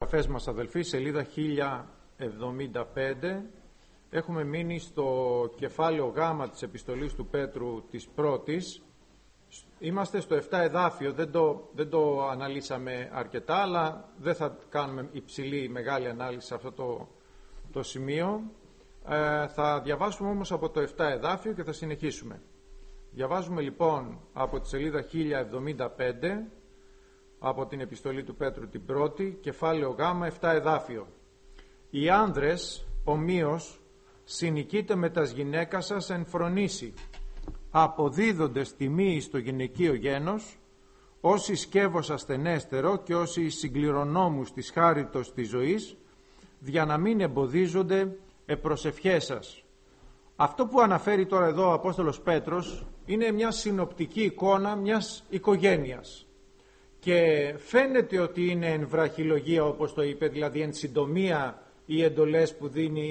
εγγραφές μας, αδελφοί, σελίδα 1075. Έχουμε μείνει στο κεφάλαιο Γ της επιστολής του Πέτρου της πρώτης. Είμαστε στο 7 εδάφιο, δεν το αναλύσαμε αρκετά, αλλά δεν θα κάνουμε υψηλή μεγάλη ανάλυση σε αυτό το σημείο. Θα διαβάσουμε όμως από το 7 εδάφιο και θα συνεχίσουμε. Διαβάζουμε λοιπόν από τη σελίδα 1075, από την επιστολή του Πέτρου την πρώτη, κεφάλαιο Γ, 7 εδάφιο. Οι άνδρες ομοίως συνοικείτε με τας γυναίκας σας εν φρονήσει, αποδίδοντες τιμή στο γυναικείο γένος, όσοι σκεύος ασθενέστερο και όσοι συγκληρονόμους της χάριτος της ζωής, για να μην εμποδίζονται προσευχές σας. Αυτό που αναφέρει τώρα εδώ ο Απόστολος Πέτρος είναι μια συνοπτική εικόνα μιας οικογένειας και φαίνεται ότι είναι εν βραχυλογία, όπως το είπε, δηλαδή εν συντομία οι εντολές που δίνει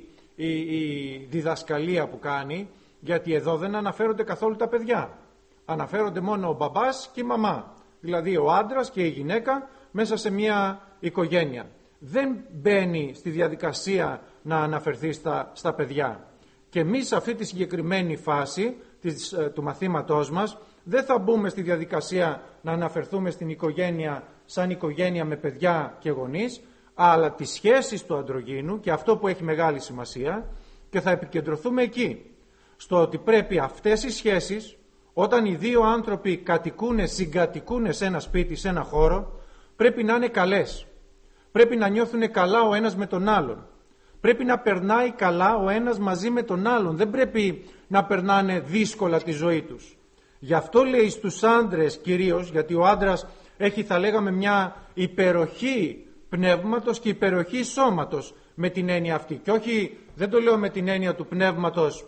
ή η διδασκαλία που κάνει, γιατί εδώ δεν αναφέρονται καθόλου τα παιδιά, αναφέρονται μόνο ο μπαμπάς και η μαμά, δηλαδή ο άντρας και η γυναίκα μέσα σε μια οικογένεια. Δεν μπαίνει στη διαδικασία να αναφερθεί στα παιδιά. Και εμείς σε αυτή τη συγκεκριμένη φάση του μαθήματός μας δεν θα μπούμε στη διαδικασία να αναφερθούμε στην οικογένεια σαν οικογένεια με παιδιά και γονείς, αλλά τις σχέσεις του ανδρογύνου, και αυτό που έχει μεγάλη σημασία, και θα επικεντρωθούμε εκεί, στο ότι πρέπει αυτές οι σχέσεις, όταν οι δύο άνθρωποι συγκατοικούν σε ένα σπίτι, σε ένα χώρο, πρέπει να είναι καλές. Πρέπει να νιώθουν καλά ο ένας με τον άλλον. Πρέπει να περνάει καλά ο ένας μαζί με τον άλλον. Δεν πρέπει να περνάνε δύσκολα τη ζωή τους. Γι' αυτό λέει στους άντρες κυρίως, γιατί ο άντρας έχει, θα λέγαμε, μια υπεροχή πνεύματος και υπεροχή σώματος με την έννοια αυτή. Και όχι, δεν το λέω με την έννοια του πνεύματος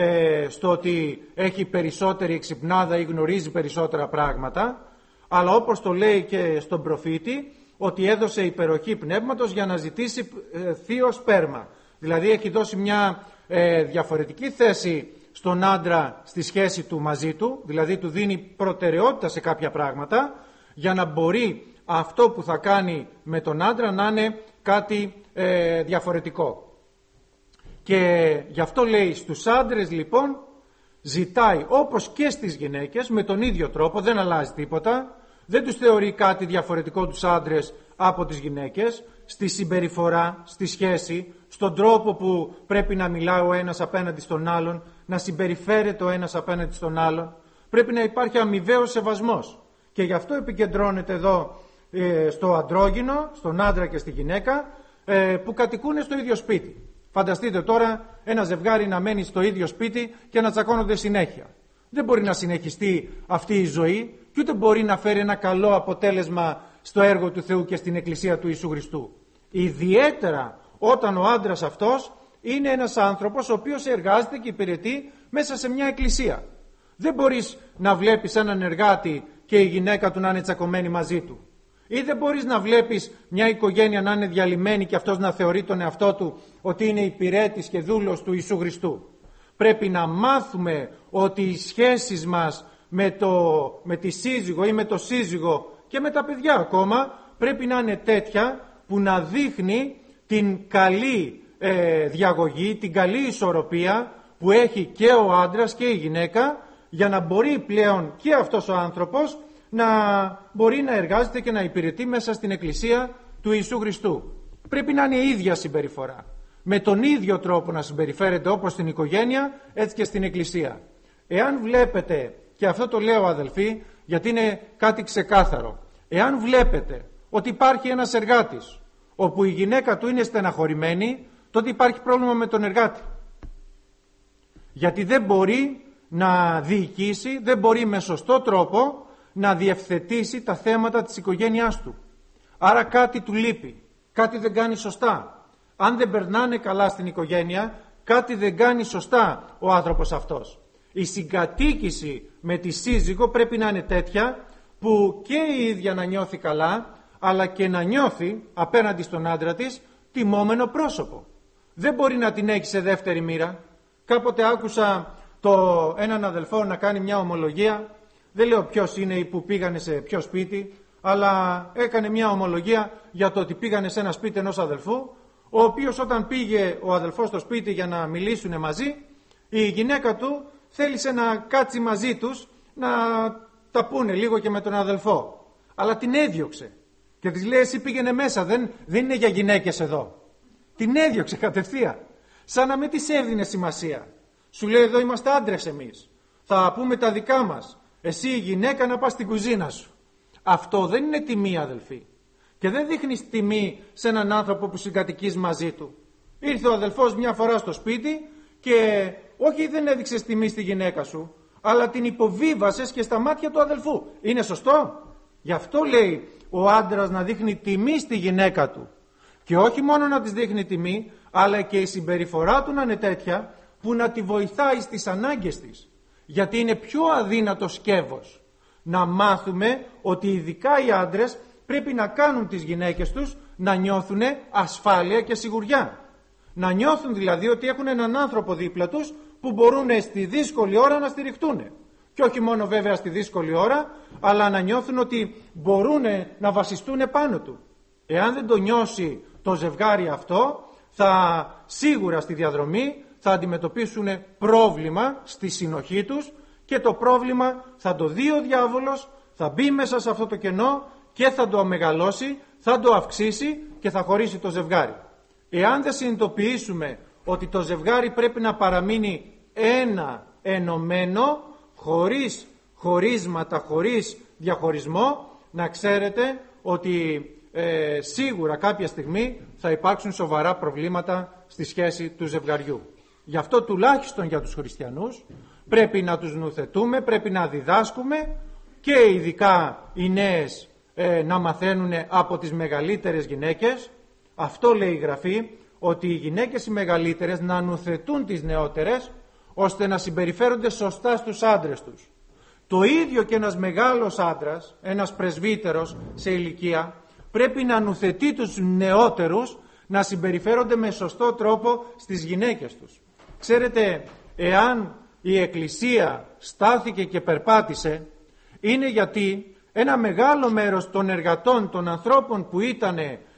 στο ότι έχει περισσότερη εξυπνάδα ή γνωρίζει περισσότερα πράγματα, αλλά όπως το λέει και στον προφήτη, ότι έδωσε υπεροχή πνεύματος για να ζητήσει θείο σπέρμα. Δηλαδή έχει δώσει μια διαφορετική θέση στον άντρα στη σχέση του μαζί του, δηλαδή του δίνει προτεραιότητα σε κάποια πράγματα για να μπορεί αυτό που θα κάνει με τον άντρα να είναι κάτι διαφορετικό. Και γι' αυτό λέει στους άντρες λοιπόν ζητάει, όπως και στις γυναίκες, με τον ίδιο τρόπο, δεν αλλάζει τίποτα. Δεν τους θεωρεί κάτι διαφορετικό τους άντρες από τις γυναίκες, στη συμπεριφορά, στη σχέση, στον τρόπο που πρέπει να μιλάει ο ένας απέναντι στον άλλον, να συμπεριφέρεται ο ένας απέναντι στον άλλον. Πρέπει να υπάρχει αμοιβαίος σεβασμός. Και γι' αυτό επικεντρώνεται εδώ στο αντρόγυνο, στον άντρα και στη γυναίκα, που κατοικούν στο ίδιο σπίτι. Φανταστείτε τώρα ένα ζευγάρι να μένει στο ίδιο σπίτι και να τσακώνονται συνέχεια. Δεν μπορεί να συνεχιστεί αυτή η ζωή και ούτε μπορεί να φέρει ένα καλό αποτέλεσμα στο έργο του Θεού και στην Εκκλησία του Ιησού Χριστού. Ιδιαίτερα όταν ο άντρας αυτός είναι ένας άνθρωπος ο οποίος εργάζεται και υπηρετεί μέσα σε μια εκκλησία. Δεν μπορείς να βλέπεις έναν εργάτη και η γυναίκα του να είναι τσακωμένη μαζί του. Ή δεν μπορείς να βλέπεις μια οικογένεια να είναι διαλυμένη και αυτός να θεωρεί τον εαυτό του ότι είναι υπηρέτης και δούλος του Ιησού Χριστού. Πρέπει να μάθουμε ότι οι σχέσεις μας με τη σύζυγο ή με το σύζυγο και με τα παιδιά ακόμα πρέπει να είναι τέτοια που να δείχνει την καλή διαγωγή, την καλή ισορροπία που έχει και ο άντρας και η γυναίκα, για να μπορεί πλέον και αυτός ο άνθρωπος να μπορεί να εργάζεται και να υπηρετεί μέσα στην Εκκλησία του Ιησού Χριστού. Πρέπει να είναι η ίδια συμπεριφορά. Με τον ίδιο τρόπο να συμπεριφέρεται όπως στην οικογένεια, έτσι και στην Εκκλησία. Εάν βλέπετε, και αυτό το λέω αδελφοί, γιατί είναι κάτι ξεκάθαρο, εάν βλέπετε ότι υπάρχει ένας εργάτης όπου η γυναίκα του είναι στεναχωρημένη, τότε υπάρχει πρόβλημα με τον εργάτη. Γιατί δεν μπορεί να διοικήσει, δεν μπορεί με σωστό τρόπο να διευθετήσει τα θέματα της οικογένειάς του. Άρα κάτι του λείπει, κάτι δεν κάνει σωστά. Αν δεν περνάνε καλά στην οικογένεια, κάτι δεν κάνει σωστά ο άνθρωπος αυτός. Η συγκατοίκηση με τη σύζυγο πρέπει να είναι τέτοια που και η ίδια να νιώθει καλά, αλλά και να νιώθει απέναντι στον άντρα της τιμόμενο πρόσωπο. Δεν μπορεί να την έχει σε δεύτερη μοίρα. Κάποτε άκουσα έναν αδελφό να κάνει μια ομολογία, δεν λέω ποιος είναι ή που πήγανε σε ποιο σπίτι, αλλά έκανε μια ομολογία για το ότι πήγανε σε ένα σπίτι ενός αδελφού, ο οποίος όταν πήγε ο αδελφός στο σπίτι για να μιλήσουν μαζί, η γυναίκα του θέλησε να κάτσει μαζί τους, να τα πούνε λίγο και με τον αδελφό. Αλλά την έδιωξε και της λέει, εσύ πήγαινε μέσα, δεν είναι για γυναίκες εδώ. Την έδιωξε κατευθείαν, σαν να μην της έδινε σημασία. Σου λέει, εδώ είμαστε άντρες εμείς, θα πούμε τα δικά μας, εσύ η γυναίκα να πας στην κουζίνα σου. Αυτό δεν είναι τιμή, αδελφοί, και δεν δείχνεις τιμή σε έναν άνθρωπο που συγκατοικείς μαζί του. Ήρθε ο αδελφός μια φορά στο σπίτι και όχι, δεν έδειξες τιμή στη γυναίκα σου, αλλά την υποβίβασες και στα μάτια του αδελφού. Είναι σωστό? Γι' αυτό λέει ο άντρας να δείχνει τιμή στη γυναίκα του, και όχι μόνο να της δείχνει τιμή, αλλά και η συμπεριφορά του να είναι τέτοια που να τη βοηθάει στις ανάγκες της, γιατί είναι πιο αδύνατο σκεύος. Να μάθουμε ότι ειδικά οι άντρες πρέπει να κάνουν τις γυναίκες τους να νιώθουν ασφάλεια και σιγουριά. Να νιώθουν δηλαδή ότι έχουν έναν άνθρωπο δίπλα τους που μπορούν στη δύσκολη ώρα να στηριχτούν. Και όχι μόνο βέβαια στη δύσκολη ώρα, αλλά να νιώθουν ότι μπορούν να βασιστούν πάνω του. Εάν δεν το νιώσει το ζευγάρι αυτό, θα σίγουρα στη διαδρομή θα αντιμετωπίσουν πρόβλημα στη συνοχή τους, και το πρόβλημα θα το δει ο διάβολος, θα μπει μέσα σε αυτό το κενό και θα το μεγαλώσει, θα το αυξήσει και θα χωρίσει το ζευγάρι. Εάν δεν συνειδητοποιήσουμε ότι το ζευγάρι πρέπει να παραμείνει ένα ενωμένο, χωρίς χωρίσματα, χωρίς διαχωρισμό, να ξέρετε ότι σίγουρα κάποια στιγμή θα υπάρξουν σοβαρά προβλήματα στη σχέση του ζευγαριού. Γι' αυτό τουλάχιστον για τους χριστιανούς πρέπει να τους νουθετούμε, πρέπει να διδάσκουμε, και ειδικά οι νέες να μαθαίνουν από τις μεγαλύτερες γυναίκες. Αυτό λέει η Γραφή, ότι οι γυναίκες οι μεγαλύτερες να νουθετούν τις νεότερες, ώστε να συμπεριφέρονται σωστά στους άντρες τους. Το ίδιο και ένας μεγάλος άντρας, ένας πρεσβύτερος σε ηλικία, πρέπει να νουθετεί τους νεότερους να συμπεριφέρονται με σωστό τρόπο στις γυναίκες τους. Ξέρετε, εάν η Εκκλησία στάθηκε και περπάτησε, είναι γιατί ένα μεγάλο μέρος των εργατών, των ανθρώπων που ήταν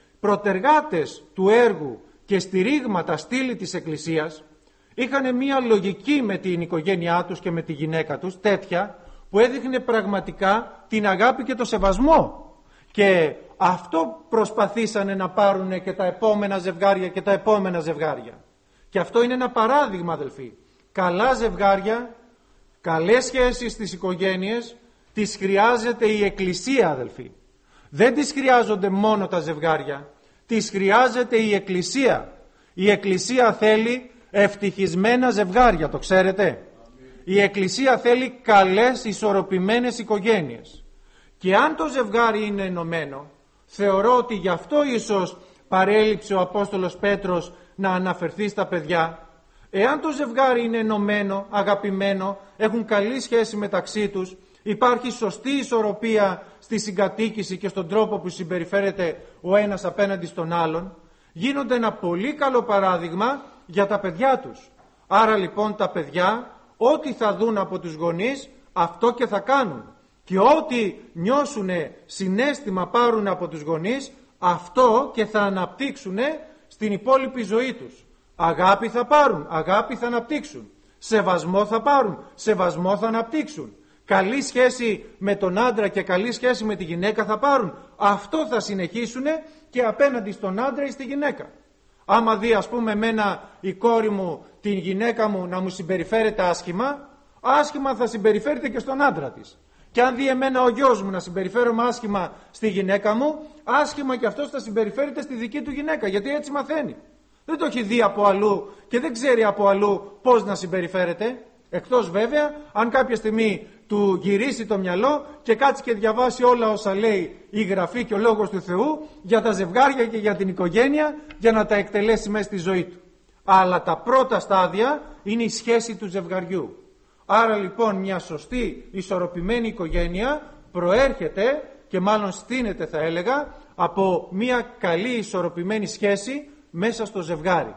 προτεργάτες του έργου και στηρίγματα στήλη της Εκκλησίας, είχαν μία λογική με την οικογένειά τους και με τη γυναίκα τους, τέτοια που έδειχνε πραγματικά την αγάπη και το σεβασμό. Και αυτό προσπαθήσανε να πάρουν και τα επόμενα ζευγάρια και τα επόμενα ζευγάρια. Και αυτό είναι ένα παράδειγμα, αδελφοί. Καλά ζευγάρια, καλές σχέσεις στις οικογένειες, τις χρειάζεται η Εκκλησία, αδελφοί. Δεν τις χρειάζονται μόνο τα ζευγάρια, τις χρειάζεται η Εκκλησία. Η Εκκλησία θέλει ευτυχισμένα ζευγάρια, το ξέρετε. Η Εκκλησία θέλει καλές ισορροπημένες οικογένειες. Και αν το ζευγάρι είναι ενωμένο, θεωρώ ότι γι' αυτό ίσως παρέλειψε ο Απόστολος Πέτρος να αναφερθεί στα παιδιά. Εάν το ζευγάρι είναι ενωμένο, αγαπημένο, έχουν καλή σχέση μεταξύ τους, υπάρχει σωστή ισορροπία στη συγκατοίκηση και στον τρόπο που συμπεριφέρεται ο ένας απέναντι στον άλλον, γίνονται ένα πολύ καλό παράδειγμα για τα παιδιά τους. Άρα λοιπόν τα παιδιά ό,τι θα δουν από τους γονείς, αυτό και θα κάνουν. Και ό,τι νιώσουν συναίσθημα πάρουν από τους γονείς, αυτό και θα αναπτύξουν στην υπόλοιπη ζωή τους. Αγάπη θα πάρουν, αγάπη θα αναπτύξουν. Σεβασμό θα πάρουν, σεβασμό θα αναπτύξουν. Καλή σχέση με τον άντρα και καλή σχέση με τη γυναίκα θα πάρουν. Αυτό θα συνεχίσουν και απέναντι στον άντρα ή στη γυναίκα. Άμα δει ας πούμε εμένα η κόρη μου, την γυναίκα μου να μου συμπεριφέρεται άσχημα, άσχημα θα συμπεριφέρεται και στον άντρα της. Και αν δει εμένα ο γιος μου να συμπεριφέρομαι άσχημα στη γυναίκα μου, άσχημα και αυτός θα συμπεριφέρεται στη δική του γυναίκα, γιατί έτσι μαθαίνει. Δεν το έχει δει από αλλού και δεν ξέρει από αλλού πώς να συμπεριφέρεται, εκτός βέβαια αν κάποια στιγμή του γυρίσει το μυαλό και κάτσει και διαβάσει όλα όσα λέει η Γραφή και ο Λόγος του Θεού για τα ζευγάρια και για την οικογένεια, για να τα εκτελέσει μέσα στη ζωή του. Αλλά τα πρώτα στάδια είναι η σχέση του ζευγαριού. Άρα λοιπόν μια σωστή ισορροπημένη οικογένεια προέρχεται και μάλλον στείνεται θα έλεγα από μια καλή ισορροπημένη σχέση μέσα στο ζευγάρι.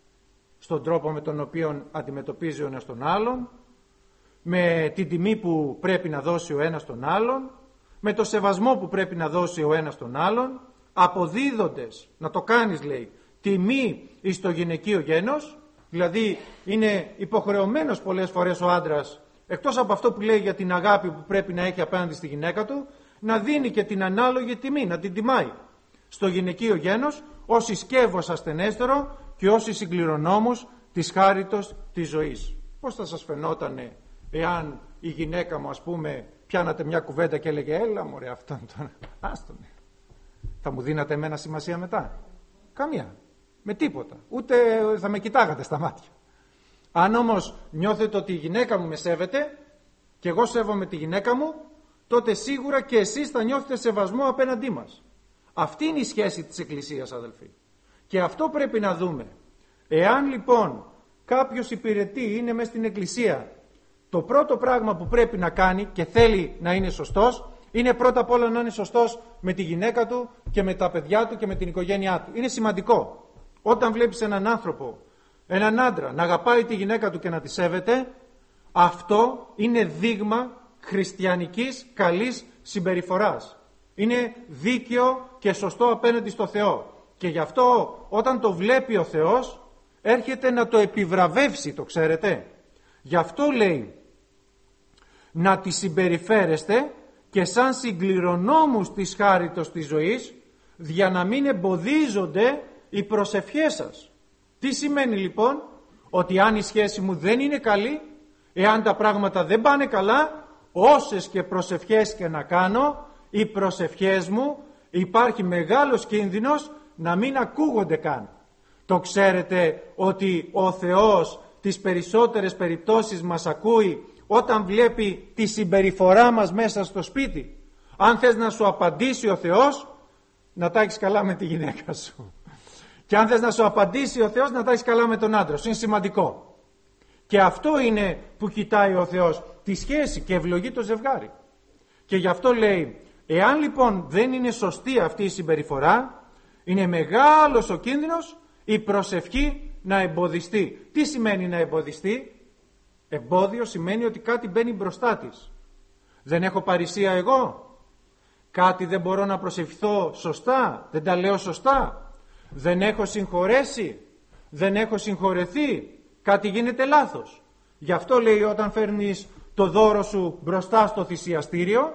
Στον τρόπο με τον οποίο αντιμετωπίζει ο ένας τον άλλον, με την τιμή που πρέπει να δώσει ο ένας τον άλλον, με το σεβασμό που πρέπει να δώσει ο ένας τον άλλον, αποδίδοντες, να το κάνεις λέει, τιμή εις το γυναικείο γένος, δηλαδή είναι υποχρεωμένος πολλές φορές ο άντρας, εκτός από αυτό που λέει για την αγάπη που πρέπει να έχει απέναντι στη γυναίκα του, να δίνει και την ανάλογη τιμή, να την τιμάει στο γυναικείο γένος, ως ισκεύος ασθενέστερο και ως συγκληρονόμους της χάριτος της ζωής. Πώς θα σας φαινότανε εάν η γυναίκα μου, ας πούμε, πιάνατε μια κουβέντα και έλεγε έλα μωρέ αυτόν τον, άστον. Θα μου δίνατε εμένα σημασία μετά? Καμία. Με τίποτα. Ούτε θα με κοιτάγατε στα μάτια. Αν όμως νιώθετε ότι η γυναίκα μου με σέβεται και εγώ σέβομαι τη γυναίκα μου, τότε σίγουρα και εσείς θα νιώθετε σεβασμό απέναντί μας. Αυτή είναι η σχέση της Εκκλησίας, αδελφοί. Και αυτό πρέπει να δούμε. Εάν λοιπόν κάποιος υπηρετεί, είναι μέσα στην Εκκλησία, το πρώτο πράγμα που πρέπει να κάνει και θέλει να είναι σωστός, είναι πρώτα απ' όλα να είναι σωστός με τη γυναίκα του και με τα παιδιά του και με την οικογένειά του. Είναι σημαντικό. Όταν βλέπεις έναν άνθρωπο, έναν άντρα, να αγαπάει τη γυναίκα του και να τη σέβεται, αυτό είναι δείγμα χριστιανικής καλής συμπεριφοράς. Είναι δίκαιο και σωστό απέναντι στο Θεό. Και γι' αυτό όταν το βλέπει ο Θεός, έρχεται να το επιβραβεύσει, το ξέρετε. Γι' αυτό λέει να τη συμπεριφέρεστε και σαν συγκληρονόμους της χάριτος της ζωής, για να μην εμποδίζονται οι προσευχές σας. Τι σημαίνει λοιπόν? Ότι αν η σχέση μου δεν είναι καλή, εάν τα πράγματα δεν πάνε καλά, όσες και προσευχές και να κάνω, οι προσευχές μου υπάρχει μεγάλος κίνδυνος να μην ακούγονται καν. Το ξέρετε ότι ο Θεός τις περισσότερες περιπτώσεις μας ακούει όταν βλέπει τη συμπεριφορά μας μέσα στο σπίτι. Αν θες να σου απαντήσει ο Θεός, να τα έχεις καλά με τη γυναίκα σου. Και αν θες να σου απαντήσει ο Θεός, να τα έχεις καλά με τον άντρα σου. Είναι σημαντικό. Και αυτό είναι που κοιτάει ο Θεός, τη σχέση, και ευλογεί το ζευγάρι. Και γι' αυτό λέει, εάν λοιπόν δεν είναι σωστή αυτή η συμπεριφορά, είναι μεγάλος ο κίνδυνος η προσευχή να εμποδιστεί. Τι σημαίνει να εμποδιστεί? Εμπόδιο σημαίνει ότι κάτι μπαίνει μπροστά της. Δεν έχω παρησία εγώ? Κάτι δεν μπορώ να προσευχηθώ σωστά? Δεν τα λέω σωστά? Δεν έχω συγχωρέσει? Δεν έχω συγχωρεθεί? Κάτι γίνεται λάθος. Γι' αυτό λέει, όταν φέρνεις το δώρο σου μπροστά στο θυσιαστήριο,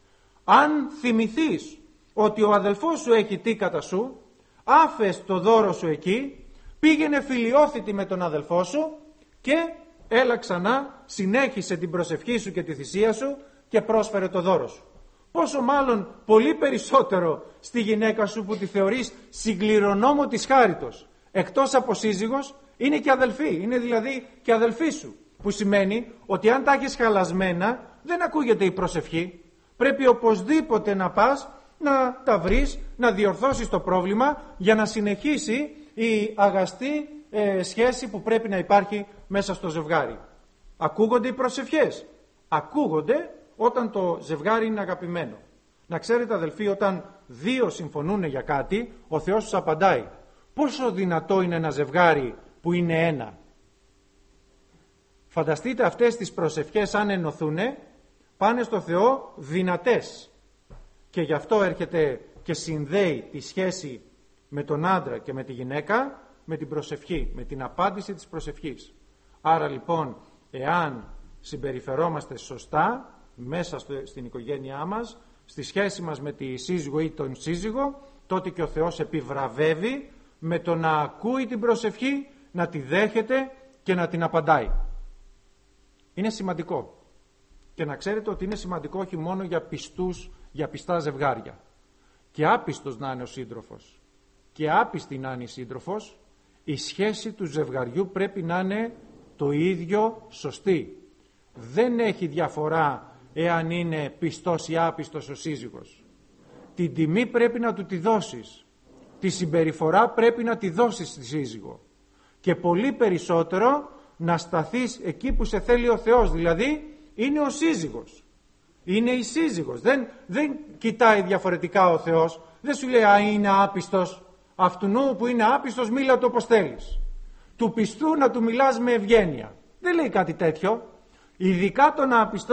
αν θυμηθείς ότι ο αδελφός σου έχει τι κατά σου, άφες το δώρο σου εκεί, πήγαινε φιλιόθητη με τον αδελφό σου και έλα ξανά, συνέχισε την προσευχή σου και τη θυσία σου και πρόσφερε το δώρο σου. Πόσο μάλλον πολύ περισσότερο στη γυναίκα σου που τη θεωρείς συγκληρονόμο της χάριτος. Εκτός από σύζυγος, είναι και αδελφή, είναι δηλαδή και αδελφή σου. Που σημαίνει ότι αν τα έχεις χαλασμένα, δεν ακούγεται η προσευχή. Πρέπει οπωσδήποτε να πας να τα βρεις, να διορθώσεις το πρόβλημα για να συνεχίσει η αγαστή σχέση που πρέπει να υπάρχει μέσα στο ζευγάρι. Ακούγονται οι προσευχές? Ακούγονται όταν το ζευγάρι είναι αγαπημένο. Να ξέρετε, αδελφοί, όταν δύο συμφωνούν για κάτι, ο Θεός τους απαντάει. Πόσο δυνατό είναι ένα ζευγάρι που είναι ένα? Φανταστείτε αυτές τις προσευχές, αν ενωθούνε, πάνε στο Θεό δυνατές. Και γι' αυτό έρχεται και συνδέει τη σχέση με τον άντρα και με τη γυναίκα με την προσευχή, με την απάντηση της προσευχής. Άρα λοιπόν, εάν συμπεριφερόμαστε σωστά μέσα στην οικογένειά μας, στη σχέση μας με τη σύζυγο ή τον σύζυγο, τότε και ο Θεός επιβραβεύει με το να ακούει την προσευχή, να τη δέχεται και να την απαντάει. Είναι σημαντικό. Και να ξέρετε ότι είναι σημαντικό όχι μόνο για πιστούς, για πιστά ζευγάρια. Και άπιστος να είναι ο σύντροφος και άπιστη να είναι η σύντροφος, η σχέση του ζευγαριού πρέπει να είναι το ίδιο σωστή. Δεν έχει διαφορά εάν είναι πιστός ή άπιστος ο σύζυγος. Την τιμή πρέπει να του τη δώσεις. Τη συμπεριφορά πρέπει να τη δώσεις στη σύζυγο. Και πολύ περισσότερο να σταθείς εκεί που σε θέλει ο Θεός. Δηλαδή είναι ο σύζυγος. Είναι η σύζυγος. Δεν κοιτάει διαφορετικά ο Θεός. Δεν σου λέει είναι άπιστος. Αυτού που είναι άπιστος μίλα του όπως θέλεις. Του πιστού να του μιλάς με ευγένεια. Δεν λέει κάτι τέτοιο. Ειδικά τον άπιστο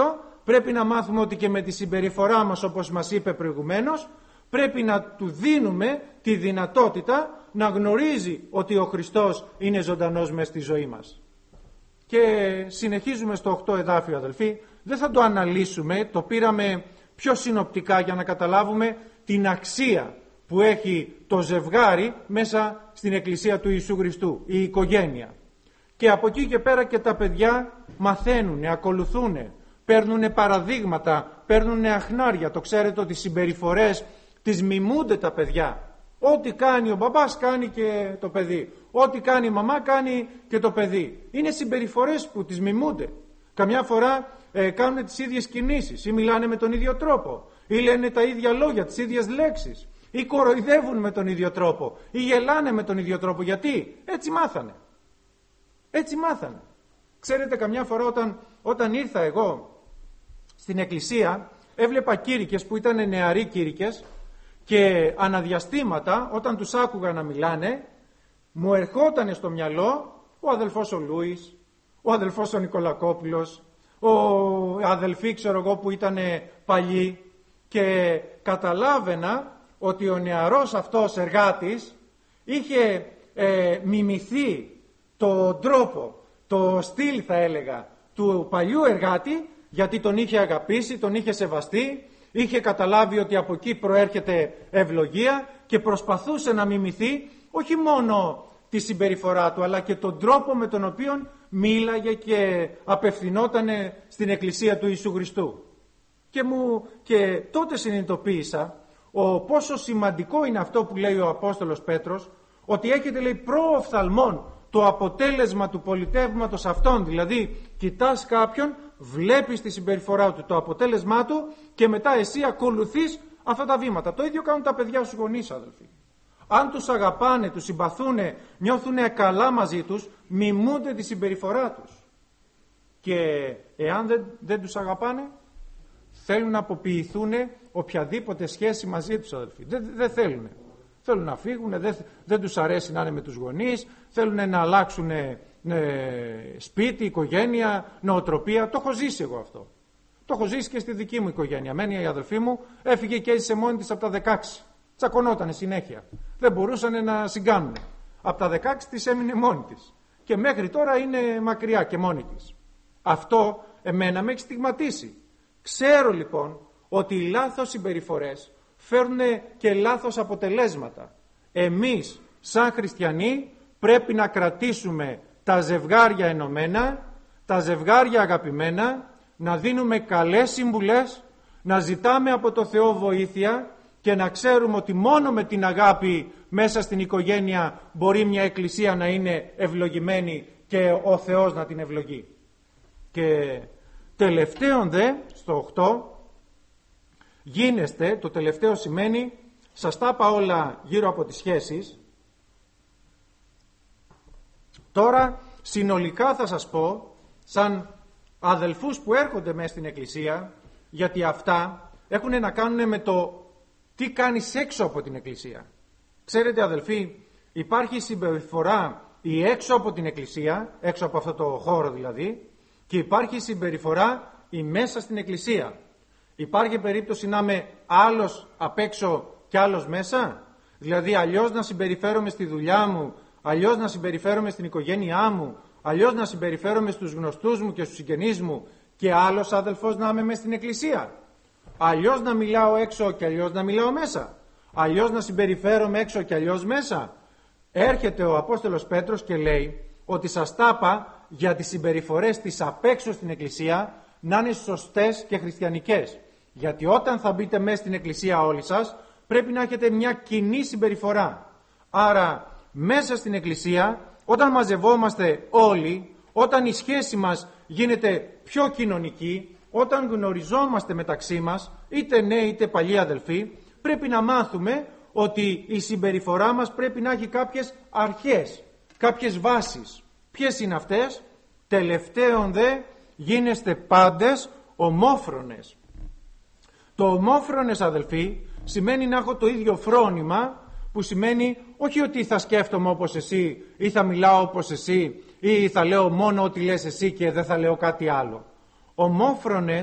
πρέπει να μάθουμε ότι και με τη συμπεριφορά μας, όπως μας είπε προηγουμένως, πρέπει να του δίνουμε τη δυνατότητα να γνωρίζει ότι ο Χριστός είναι ζωντανός μες στη ζωή μας. Και συνεχίζουμε στο 8 εδάφιο, αδελφοί. Δεν θα το αναλύσουμε, το πήραμε πιο συνοπτικά για να καταλάβουμε την αξία που έχει το ζευγάρι μέσα στην Εκκλησία του Ιησού Χριστού, η οικογένεια. Και από εκεί και πέρα και τα παιδιά μαθαίνουν, ακολουθούν, παίρνουν παραδείγματα, παίρνουν αχνάρια. Το ξέρετε ότι οι συμπεριφορές τις μιμούνται τα παιδιά. Ό,τι κάνει ο μπαμπάς κάνει και το παιδί. Ό,τι κάνει η μαμά κάνει και το παιδί. Είναι συμπεριφορές που τις μιμούνται. Καμιά φορά κάνουν τις ίδιες κινήσεις ή μιλάνε με τον ίδιο τρόπο ή λένε τα ίδια λόγια, τις ίδιες λέξεις ή κοροϊδεύουν με τον ίδιο τρόπο ή γελάνε με τον ίδιο τρόπο. Γιατί? Έτσι μάθανε. Έτσι μάθανε. Ξέρετε, καμιά φορά όταν ήρθα εγώ στην εκκλησία έβλεπα κήρυκες που ήταν νεαροί κήρυκες και αναδιαστήματα όταν τους άκουγα να μιλάνε μου ερχότανε στο μυαλό ο αδελφός ο Λούις, ο αδελφός ο Νικολακόπουλος, ο αδελφοί ξέρω εγώ που ήταν παλιοί, και καταλάβαινα ότι ο νεαρός αυτός εργάτης είχε μιμηθεί τον τρόπο, το στυλ θα έλεγα του παλιού εργάτη, γιατί τον είχε αγαπήσει, τον είχε σεβαστεί, είχε καταλάβει ότι από εκεί προέρχεται ευλογία και προσπαθούσε να μιμηθεί όχι μόνο τη συμπεριφορά του αλλά και τον τρόπο με τον οποίο μίλαγε και απευθυνότανε στην Εκκλησία του Ιησού Χριστού. Και τότε συνειδητοποίησα πόσο σημαντικό είναι αυτό που λέει ο Απόστολος Πέτρος, ότι έχετε, λέει, προοφθαλμόν το αποτέλεσμα του πολιτεύματος αυτών. Δηλαδή κοιτάς κάποιον, βλέπεις τη συμπεριφορά του, το αποτέλεσμά του και μετά εσύ ακολουθείς αυτά τα βήματα. Το ίδιο κάνουν τα παιδιά στους γονείς, αδελφοί. Αν τους αγαπάνε, τους συμπαθούνε, νιώθουνε καλά μαζί τους, μιμούνται τη συμπεριφορά τους. Και εάν δεν τους αγαπάνε, θέλουν να αποποιηθούν οποιαδήποτε σχέση μαζί τους, αδελφοί. Δεν θέλουν. Θέλουν να φύγουν, δεν τους αρέσει να είναι με τους γονείς, θέλουν να αλλάξουν σπίτι, οικογένεια, νοοτροπία. Το έχω ζήσει εγώ αυτό. Το έχω ζήσει και στη δική μου οικογένεια. Μένη η αδελφή μου έφυγε και έζησε μόνη της από τα 16. Τσακωνότανε συνέχεια. Δεν μπορούσαν να συγκάνουν. Από τα 16 της έμεινε μόνη της. Και μέχρι τώρα είναι μακριά και μόνη της. Αυτό εμένα με έχει στιγματίσει. Ξέρω λοιπόν ότι οι λάθος συμπεριφορές φέρνουν και λάθος αποτελέσματα. Εμείς σαν χριστιανοί πρέπει να κρατήσουμε τα ζευγάρια ενωμένα, τα ζευγάρια αγαπημένα, να δίνουμε καλές συμβουλές, να ζητάμε από το Θεό βοήθεια και να ξέρουμε ότι μόνο με την αγάπη μέσα στην οικογένεια μπορεί μια εκκλησία να είναι ευλογημένη και ο Θεός να την ευλογεί. Και τελευταίον δε, στο 8, γίνεστε, το τελευταίο σημαίνει, σας τα είπα όλα γύρω από τις σχέσεις. Τώρα συνολικά θα σας πω, σαν αδελφούς που έρχονται μέσα στην εκκλησία, γιατί αυτά έχουν να κάνουν με το τι κάνεις έξω από την εκκλησία. Ξέρετε, αδελφοί, υπάρχει συμπεριφορά η έξω από την εκκλησία, έξω από αυτό το χώρο δηλαδή, και υπάρχει συμπεριφορά η μέσα στην εκκλησία. Υπάρχει περίπτωση να είμαι άλλος απ' έξω και άλλος μέσα, δηλαδή αλλιώς να συμπεριφέρομαι στη δουλειά μου, αλλιώς να συμπεριφέρομαι στην οικογένειά μου, αλλιώς να συμπεριφέρομαι στους γνωστούς μου και στους συγγενείς μου, και άλλος αδελφός να είμαι μέσα στην εκκλησία. Αλλιώς να μιλάω έξω και αλλιώς να μιλάω μέσα. Αλλιώς να συμπεριφέρομαι έξω και αλλιώς μέσα. Έρχεται ο Απόστολος Πέτρος και λέει ότι σας τα είπα για τις συμπεριφορές της απ' έξω στην εκκλησία να είναι σωστές και χριστιανικές. Γιατί όταν θα μπείτε μέσα στην εκκλησία όλοι σας, πρέπει να έχετε μια κοινή συμπεριφορά. Άρα μέσα στην εκκλησία, όταν μαζευόμαστε όλοι, όταν η σχέση μας γίνεται πιο κοινωνική, όταν γνωριζόμαστε μεταξύ μας, είτε νέοι είτε παλιοί αδελφοί, πρέπει να μάθουμε ότι η συμπεριφορά μας πρέπει να έχει κάποιες αρχές, κάποιες βάσεις. Ποιες είναι αυτές? Τελευταίον δε γίνεστε πάντες ομόφρονες. Το ομόφρονες, αδελφοί, σημαίνει να έχω το ίδιο φρόνημα, που σημαίνει όχι ότι θα σκέφτομαι όπως εσύ ή θα μιλάω όπως εσύ ή θα λέω μόνο ό,τι λες εσύ και δεν θα λέω κάτι άλλο. Ομόφρονες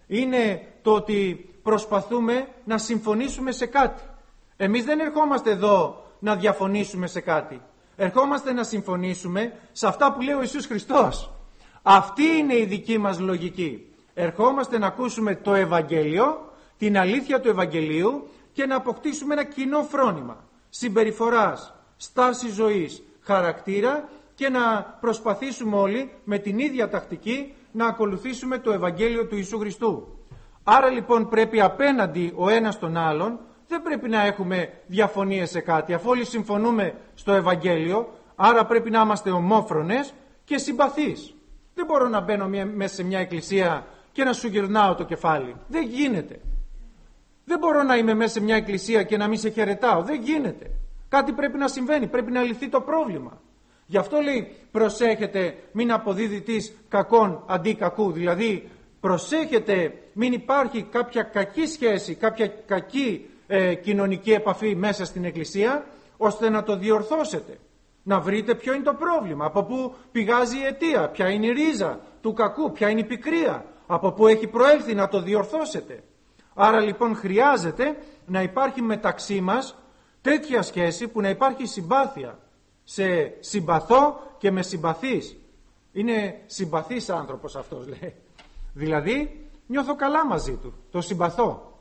είναι το ότι προσπαθούμε να συμφωνήσουμε σε κάτι. Εμείς δεν ερχόμαστε εδώ να διαφωνήσουμε σε κάτι. Ερχόμαστε να συμφωνήσουμε σε αυτά που λέει ο Ιησούς Χριστός. Αυτή είναι η δική μας λογική. Ερχόμαστε να ακούσουμε το Ευαγγέλιο, την αλήθεια του Ευαγγελίου και να αποκτήσουμε ένα κοινό φρόνημα συμπεριφοράς, στάση ζωής, χαρακτήρα και να προσπαθήσουμε όλοι με την ίδια τακτική να ακολουθήσουμε το Ευαγγέλιο του Ιησού Χριστού. Άρα λοιπόν πρέπει απέναντι ο ένας τον άλλον, δεν πρέπει να έχουμε διαφωνίες σε κάτι, αφού όλοι συμφωνούμε στο Ευαγγέλιο, άρα πρέπει να είμαστε ομόφρονες και συμπαθείς. Δεν μπορώ να μπαίνω μέσα σε μια εκκλησία και να σου γυρνάω το κεφάλι. Δεν γίνεται. Δεν μπορώ να είμαι μέσα σε μια εκκλησία και να μην σε χαιρετάω. Δεν γίνεται. Κάτι πρέπει να συμβαίνει, πρέπει να λυθεί το πρόβλημα. Γι' αυτό λέει προσέχετε μην αποδίδεις κακόν αντί κακού. Δηλαδή προσέχετε μην υπάρχει κάποια κακή σχέση, κάποια κακή κοινωνική επαφή μέσα στην εκκλησία, ώστε να το διορθώσετε. Να βρείτε ποιο είναι το πρόβλημα, από πού πηγάζει η αιτία, ποια είναι η ρίζα του κακού, ποια είναι η πικρία, από πού έχει προέλθει, να το διορθώσετε. Άρα λοιπόν χρειάζεται να υπάρχει μεταξύ μας τέτοια σχέση που να υπάρχει συμπάθεια. Σε συμπαθώ και με συμπαθείς. Είναι συμπαθής άνθρωπος αυτός, λέει. Δηλαδή νιώθω καλά μαζί του, το συμπαθώ.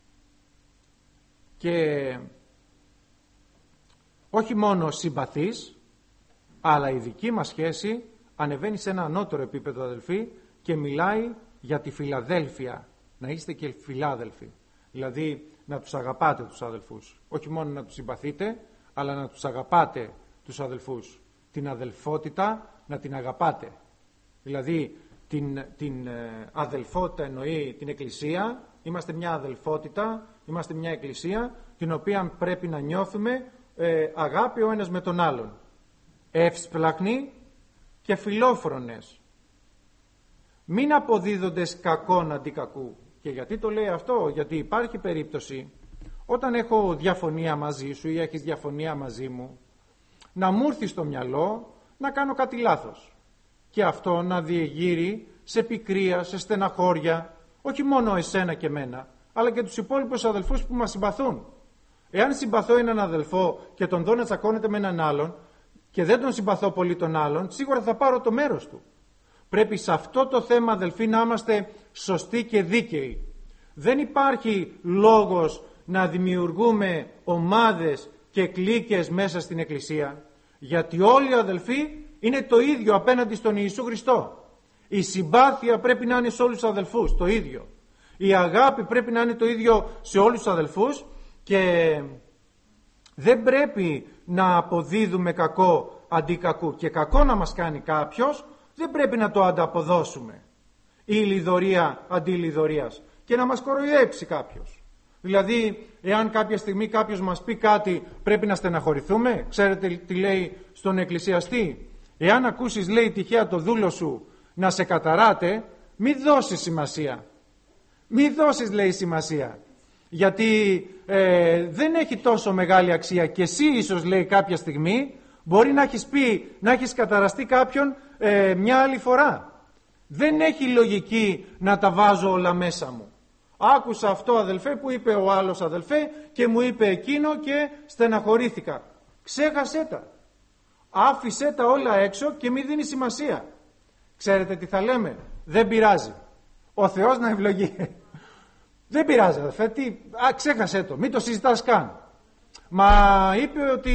Και όχι μόνο συμπαθείς, αλλά η δική μας σχέση ανεβαίνει σε ένα ανώτερο επίπεδο, αδελφοί, και μιλάει για τη Φιλαδέλφια. Να είστε και φιλάδελφοι. Δηλαδή να τους αγαπάτε τους αδελφούς. Όχι μόνο να τους συμπαθείτε, αλλά να τους αγαπάτε τους αδελφούς. Την αδελφότητα να την αγαπάτε. Δηλαδή την αδελφότητα εννοεί την εκκλησία. Είμαστε μια αδελφότητα, είμαστε μια εκκλησία την οποία πρέπει να νιώθουμε αγάπη ο ένας με τον άλλον. Εύσπλαχνοι και φιλόφρονες. Μην αποδίδοντες κακόν αντί κακού. Και γιατί το λέει αυτό? Γιατί υπάρχει περίπτωση όταν έχω διαφωνία μαζί σου ή έχεις διαφωνία μαζί μου, να μου έρθει στο μυαλό να κάνω κάτι λάθος. Και αυτό να διεγείρει σε πικρία, σε στεναχώρια, όχι μόνο εσένα και μένα, αλλά και τους υπόλοιπους αδελφούς που μας συμπαθούν. Εάν συμπαθώ έναν αδελφό και τον δω να τσακώνεται με έναν άλλον και δεν τον συμπαθώ πολύ τον άλλον, σίγουρα θα πάρω το μέρος του. Πρέπει σε αυτό το θέμα, αδελφοί, να είμαστε σωστοί και δίκαιοι. Δεν υπάρχει λόγος να δημιουργούμε ομάδες και κλίκες μέσα στην εκκλησία, γιατί όλοι οι αδελφοί είναι το ίδιο απέναντι στον Ιησού Χριστό. Η συμπάθεια πρέπει να είναι σε όλους τους αδελφούς το ίδιο. Η αγάπη πρέπει να είναι το ίδιο σε όλους τους αδελφούς και δεν πρέπει να αποδίδουμε κακό αντί κακού. Και κακό να μας κάνει κάποιος, δεν πρέπει να το ανταποδώσουμε. Ή λιδωρία αντί λιδωρίας. Και να μας κοροϊδέψει κάποιος. Δηλαδή, εάν κάποια στιγμή κάποιος μας πει κάτι, πρέπει να στεναχωρηθούμε. Ξέρετε τι λέει στον εκκλησιαστή? Εάν ακούσεις, λέει, τυχαία το δούλο σου να σε καταράτε, μη δώσεις σημασία. Μη δώσεις, λέει, σημασία. Γιατί δεν έχει τόσο μεγάλη αξία. Και εσύ ίσως, λέει, κάποια στιγμή μπορεί να έχεις πει, να έχεις καταραστεί κάποιον μια άλλη φορά. Δεν έχει λογική να τα βάζω όλα μέσα μου. Άκουσα αυτό, αδελφέ, που είπε ο άλλος αδελφέ και μου είπε εκείνο και στεναχωρήθηκα. Ξέχασέ τα. Άφησέ τα όλα έξω και μη δίνει σημασία. Ξέρετε τι θα λέμε? Δεν πειράζει. Ο Θεός να ευλογεί. Δεν πειράζει, αδελφέ. Ξέχασέ το. Μην το συζητάς καν. Μα είπε ότι